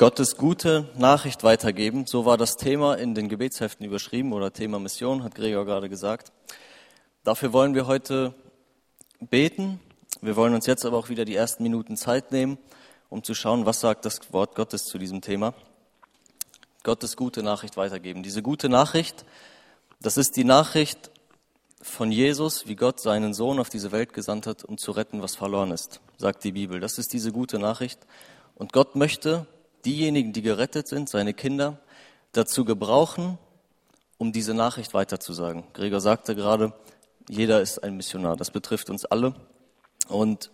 Gottes gute Nachricht weitergeben. So war das Thema in den Gebetsheften überschrieben oder Thema Mission, hat Gregor gerade gesagt. Dafür wollen wir heute beten. Wir wollen uns jetzt aber auch wieder die ersten Minuten Zeit nehmen, um zu schauen, was sagt das Wort Gottes zu diesem Thema. Gottes gute Nachricht weitergeben. Diese gute Nachricht, das ist die Nachricht von Jesus, wie Gott seinen Sohn auf diese Welt gesandt hat, um zu retten, was verloren ist, sagt die Bibel. Das ist diese gute Nachricht. Und Gott möchte diejenigen, die gerettet sind, seine Kinder, dazu gebrauchen, um diese Nachricht weiterzusagen. Gregor sagte gerade, jeder ist ein Missionar. Das betrifft uns alle. Und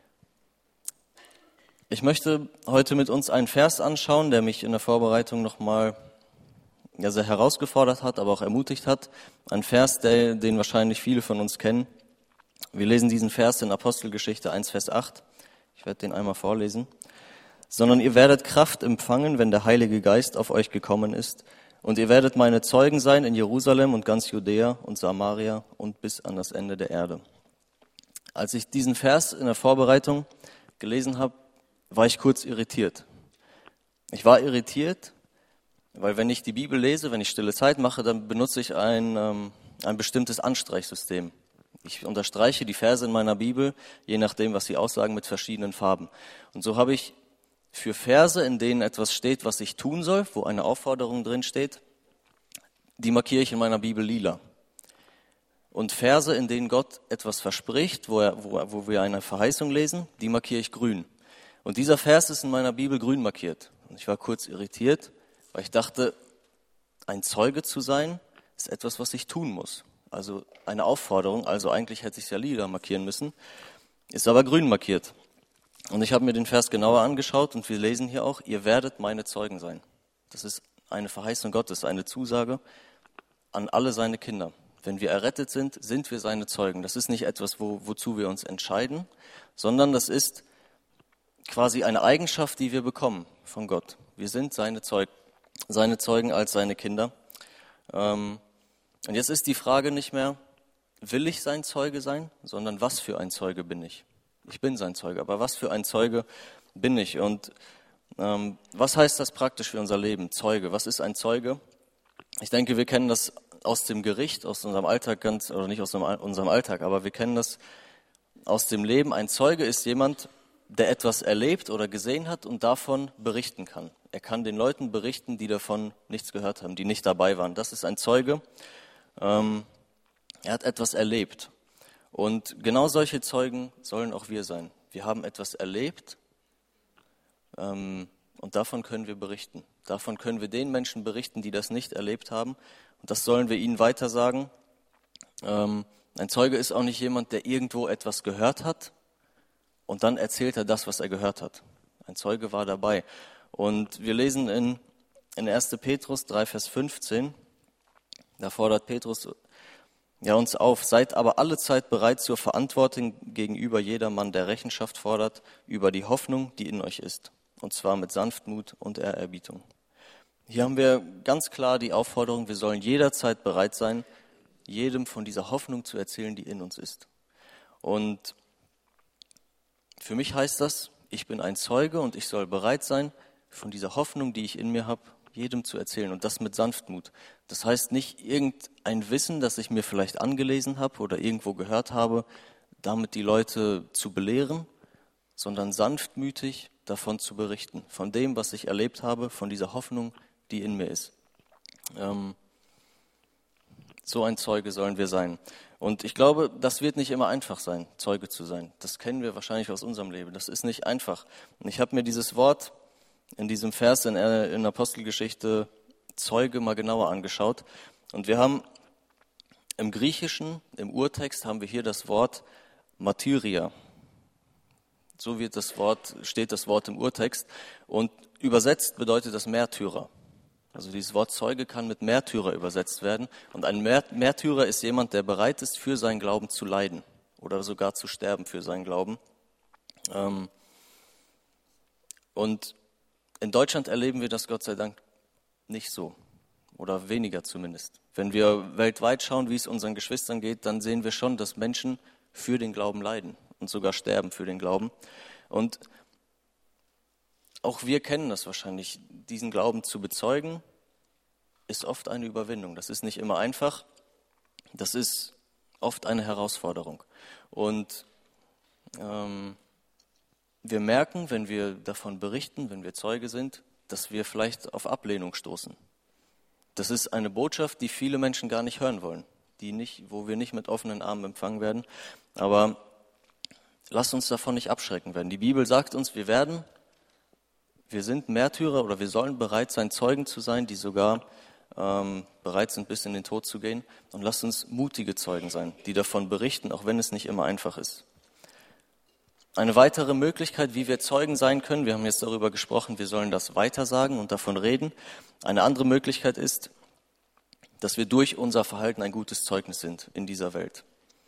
ich möchte heute mit uns einen Vers anschauen, der mich in der Vorbereitung nochmal sehr herausgefordert hat, aber auch ermutigt hat. Ein Vers, den wahrscheinlich viele von uns kennen. Wir lesen diesen Vers in Apostelgeschichte 1, Vers 8. Ich werde den einmal vorlesen. Sondern ihr werdet Kraft empfangen, wenn der Heilige Geist auf euch gekommen ist. Und ihr werdet meine Zeugen sein in Jerusalem und ganz Judäa und Samaria und bis an das Ende der Erde. Als ich diesen Vers in der Vorbereitung gelesen habe, war ich kurz irritiert. Ich war irritiert, weil wenn ich die Bibel lese, wenn ich stille Zeit mache, dann benutze ich ein bestimmtes Anstreichsystem. Ich unterstreiche die Verse in meiner Bibel, je nachdem, was sie aussagen, mit verschiedenen Farben. Und so habe ich für Verse, in denen etwas steht, was ich tun soll, wo eine Aufforderung drin steht, die markiere ich in meiner Bibel lila. Und Verse, in denen Gott etwas verspricht, wo wir eine Verheißung lesen, die markiere ich grün. Und dieser Vers ist in meiner Bibel grün markiert. Und ich war kurz irritiert, weil ich dachte, ein Zeuge zu sein, ist etwas, was ich tun muss. Also eine Aufforderung, also eigentlich hätte ich es ja lila markieren müssen, ist aber grün markiert. Und ich habe mir den Vers genauer angeschaut und wir lesen hier auch, ihr werdet meine Zeugen sein. Das ist eine Verheißung Gottes, eine Zusage an alle seine Kinder. Wenn wir errettet sind, sind wir seine Zeugen. Das ist nicht etwas, wozu wir uns entscheiden, sondern das ist quasi eine Eigenschaft, die wir bekommen von Gott. Wir sind seine Zeugen als seine Kinder. Und jetzt ist die Frage nicht mehr, will ich sein Zeuge sein, sondern was für ein Zeuge bin ich? Ich bin sein Zeuge, aber was für ein Zeuge bin ich? Und was heißt das praktisch für unser Leben? Zeuge, was ist ein Zeuge? Ich denke, wir kennen das aus dem Gericht, aus unserem Alltag oder nicht aus unserem Alltag, aber wir kennen das aus dem Leben. Ein Zeuge ist jemand, der etwas erlebt oder gesehen hat und davon berichten kann. Er kann den Leuten berichten, die davon nichts gehört haben, die nicht dabei waren. Das ist ein Zeuge. Er hat etwas erlebt. Und genau solche Zeugen sollen auch wir sein. Wir haben etwas erlebt und davon können wir berichten. Davon können wir den Menschen berichten, die das nicht erlebt haben. Und das sollen wir ihnen weitersagen. Ein Zeuge ist auch nicht jemand, der irgendwo etwas gehört hat und dann erzählt er das, was er gehört hat. Ein Zeuge war dabei. Und wir lesen in 1. Petrus 3, Vers 15, da fordert Petrus uns auf, seid aber alle Zeit bereit zur Verantwortung gegenüber jedermann, der Rechenschaft fordert über die Hoffnung, die in euch ist. Und zwar mit Sanftmut und Ehrerbietung. Hier haben wir ganz klar die Aufforderung, wir sollen jederzeit bereit sein, jedem von dieser Hoffnung zu erzählen, die in uns ist. Und für mich heißt das, ich bin ein Zeuge und ich soll bereit sein, von dieser Hoffnung, die ich in mir habe, jedem zu erzählen und das mit Sanftmut. Das heißt nicht irgendein Wissen, das ich mir vielleicht angelesen habe oder irgendwo gehört habe, damit die Leute zu belehren, sondern sanftmütig davon zu berichten, von dem, was ich erlebt habe, von dieser Hoffnung, die in mir ist. So ein Zeuge sollen wir sein. Und ich glaube, das wird nicht immer einfach sein, Zeuge zu sein. Das kennen wir wahrscheinlich aus unserem Leben. Das ist nicht einfach. Und ich habe mir dieses Wort in diesem Vers in Apostelgeschichte Zeuge mal genauer angeschaut. Und wir haben im Griechischen, im Urtext, haben wir hier das Wort Martyria. So steht das Wort im Urtext. Und übersetzt bedeutet das Märtyrer. Also dieses Wort Zeuge kann mit Märtyrer übersetzt werden. Und ein Märtyrer ist jemand, der bereit ist, für seinen Glauben zu leiden oder sogar zu sterben für seinen Glauben. Und in Deutschland erleben wir das Gott sei Dank nicht so oder weniger zumindest. Wenn wir weltweit schauen, wie es unseren Geschwistern geht, dann sehen wir schon, dass Menschen für den Glauben leiden und sogar sterben für den Glauben. Und Auch wir kennen das wahrscheinlich. Diesen Glauben zu bezeugen, ist oft eine Überwindung. Das ist nicht immer einfach. Das ist oft eine Herausforderung. Und wir merken, wenn wir davon berichten, wenn wir Zeuge sind, dass wir vielleicht auf Ablehnung stoßen. Das ist eine Botschaft, die viele Menschen gar nicht hören wollen, wo wir nicht mit offenen Armen empfangen werden. Aber lasst uns davon nicht abschrecken werden. Die Bibel sagt uns, wir sind Märtyrer oder wir sollen bereit sein, Zeugen zu sein, die sogar bereit sind, bis in den Tod zu gehen. Und lasst uns mutige Zeugen sein, die davon berichten, auch wenn es nicht immer einfach ist. Eine weitere Möglichkeit, wie wir Zeugen sein können, wir haben jetzt darüber gesprochen, wir sollen das weitersagen und davon reden. Eine andere Möglichkeit ist, dass wir durch unser Verhalten ein gutes Zeugnis sind in dieser Welt.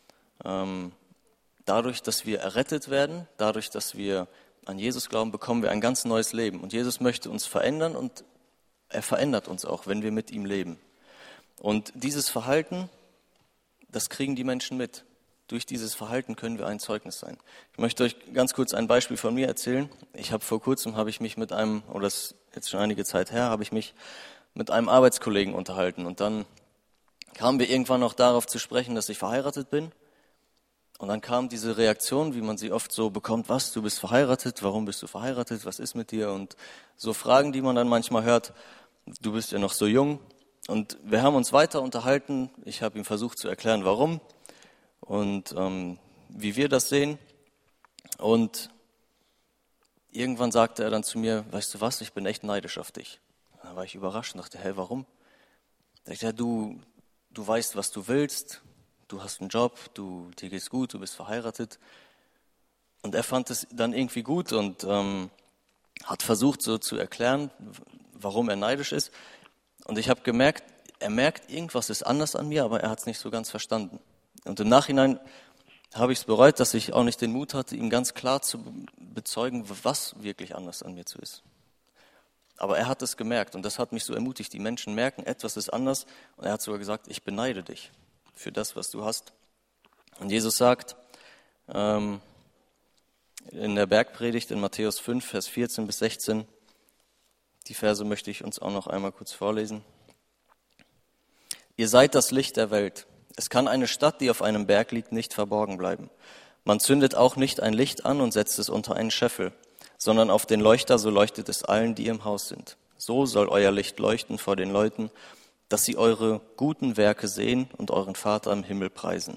Dadurch, dass wir errettet werden, dadurch, dass wir an Jesus glauben, bekommen wir ein ganz neues Leben. Und Jesus möchte uns verändern und er verändert uns auch, wenn wir mit ihm leben. Und dieses Verhalten, das kriegen die Menschen mit. Durch dieses Verhalten können wir ein Zeugnis sein. Ich möchte euch ganz kurz ein Beispiel von mir erzählen. Vor kurzem habe ich mich mit einem, oder das ist jetzt schon einige Zeit her, habe ich mich mit einem Arbeitskollegen unterhalten. Und dann kamen wir irgendwann noch darauf zu sprechen, dass ich verheiratet bin. Und dann kam diese Reaktion, wie man sie oft so bekommt: Was, du bist verheiratet? Warum bist du verheiratet? Was ist mit dir? Und so Fragen, die man dann manchmal hört. Du bist ja noch so jung. Und wir haben uns weiter unterhalten. Ich habe ihm versucht zu erklären, warum und wie wir das sehen. Und irgendwann sagte er dann zu mir: Weißt du was, ich bin echt neidisch auf dich. Da war ich überrascht und dachte: Hä, warum? Da dachte ich: Ja, du weißt, was du willst. Du hast einen Job, dir geht's gut, du bist verheiratet. Und er fand es dann irgendwie gut und hat versucht so zu erklären, warum er neidisch ist. Und ich habe gemerkt, er merkt, irgendwas ist anders an mir, aber er hat es nicht so ganz verstanden. Und im Nachhinein habe ich es bereut, dass ich auch nicht den Mut hatte, ihm ganz klar zu bezeugen, was wirklich anders an mir ist. Aber er hat es gemerkt und das hat mich so ermutigt. Die Menschen merken, etwas ist anders. Und er hat sogar gesagt: Ich beneide dich für das, was du hast. Und Jesus sagt in der Bergpredigt in Matthäus 5, Vers 14 bis 16, die Verse möchte ich uns auch noch einmal kurz vorlesen. Ihr seid das Licht der Welt. Es kann eine Stadt, die auf einem Berg liegt, nicht verborgen bleiben. Man zündet auch nicht ein Licht an und setzt es unter einen Scheffel, sondern auf den Leuchter, so leuchtet es allen, die im Haus sind. So soll euer Licht leuchten vor den Leuten, dass sie eure guten Werke sehen und euren Vater im Himmel preisen.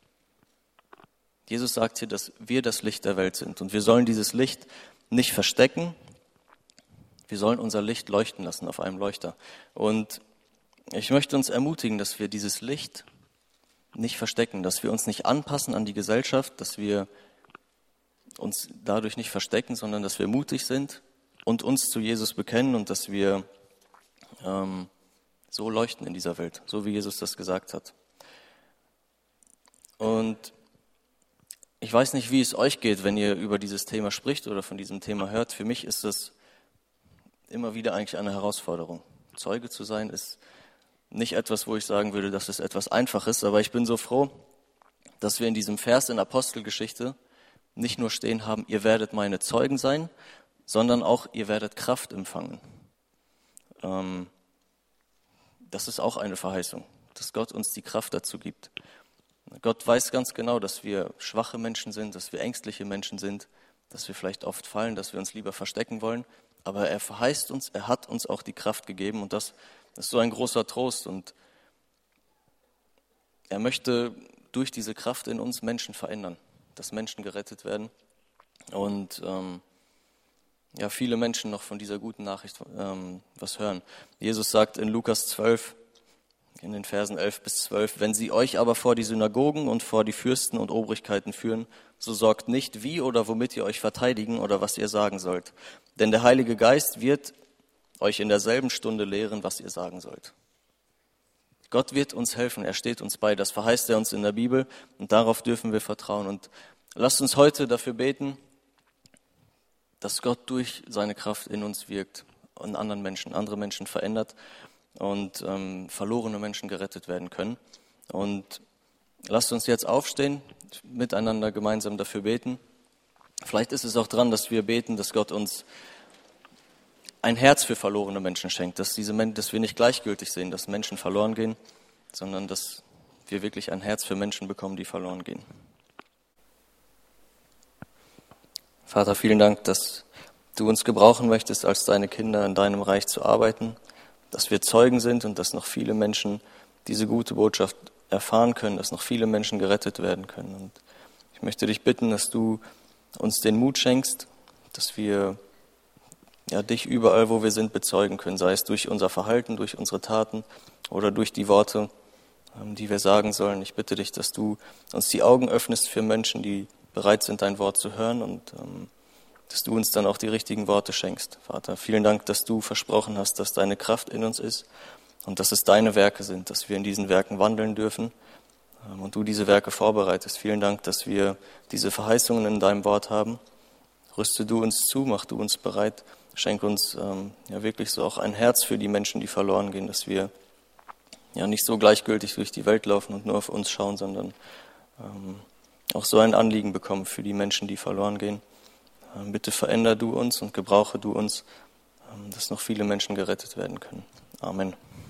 Jesus sagt hier, dass wir das Licht der Welt sind und wir sollen dieses Licht nicht verstecken. Wir sollen unser Licht leuchten lassen auf einem Leuchter. Und ich möchte uns ermutigen, dass wir dieses Licht nicht verstecken, dass wir uns nicht anpassen an die Gesellschaft, dass wir uns dadurch nicht verstecken, sondern dass wir mutig sind und uns zu Jesus bekennen und dass wir so leuchten in dieser Welt, so wie Jesus das gesagt hat. Und ich weiß nicht, wie es euch geht, wenn ihr über dieses Thema spricht oder von diesem Thema hört. Für mich ist das immer wieder eigentlich eine Herausforderung. Zeuge zu sein ist nicht etwas, wo ich sagen würde, dass es etwas Einfaches, aber ich bin so froh, dass wir in diesem Vers in Apostelgeschichte nicht nur stehen haben: Ihr werdet meine Zeugen sein, sondern auch: Ihr werdet Kraft empfangen. Das ist auch eine Verheißung, dass Gott uns die Kraft dazu gibt. Gott weiß ganz genau, dass wir schwache Menschen sind, dass wir ängstliche Menschen sind, dass wir vielleicht oft fallen, dass wir uns lieber verstecken wollen. Aber er verheißt uns, er hat uns auch die Kraft gegeben und das ist so ein großer Trost. Und er möchte durch diese Kraft in uns Menschen verändern, dass Menschen gerettet werden. Und viele Menschen noch von dieser guten Nachricht was hören. Jesus sagt in Lukas 12, in den Versen 11 bis 12, wenn sie euch aber vor die Synagogen und vor die Fürsten und Obrigkeiten führen, so sorgt nicht, wie oder womit ihr euch verteidigen oder was ihr sagen sollt. Denn der Heilige Geist wird euch in derselben Stunde lehren, was ihr sagen sollt. Gott wird uns helfen, er steht uns bei, das verheißt er uns in der Bibel und darauf dürfen wir vertrauen. Und lasst uns heute dafür beten, dass Gott durch seine Kraft in uns wirkt und andere Menschen verändert und verlorene Menschen gerettet werden können. Und lasst uns jetzt aufstehen, miteinander gemeinsam dafür beten. Vielleicht ist es auch dran, dass wir beten, dass Gott uns ein Herz für verlorene Menschen schenkt, dass wir nicht gleichgültig sehen, dass Menschen verloren gehen, sondern dass wir wirklich ein Herz für Menschen bekommen, die verloren gehen. Vater, vielen Dank, dass du uns gebrauchen möchtest, als deine Kinder in deinem Reich zu arbeiten, dass wir Zeugen sind und dass noch viele Menschen diese gute Botschaft erfahren können, dass noch viele Menschen gerettet werden können. Und ich möchte dich bitten, dass du uns den Mut schenkst, dass wir dich überall, wo wir sind, bezeugen können, sei es durch unser Verhalten, durch unsere Taten oder durch die Worte, die wir sagen sollen. Ich bitte dich, dass du uns die Augen öffnest für Menschen, die bereit sind, dein Wort zu hören und dass du uns dann auch die richtigen Worte schenkst. Vater, vielen Dank, dass du versprochen hast, dass deine Kraft in uns ist und dass es deine Werke sind, dass wir in diesen Werken wandeln dürfen und du diese Werke vorbereitest. Vielen Dank, dass wir diese Verheißungen in deinem Wort haben. Rüste du uns zu, mach du uns bereit, schenk uns wirklich so auch ein Herz für die Menschen, die verloren gehen, dass wir nicht so gleichgültig durch die Welt laufen und nur auf uns schauen, sondern auch so ein Anliegen bekommen für die Menschen, die verloren gehen. Bitte veränder du uns und gebrauche du uns, dass noch viele Menschen gerettet werden können. Amen.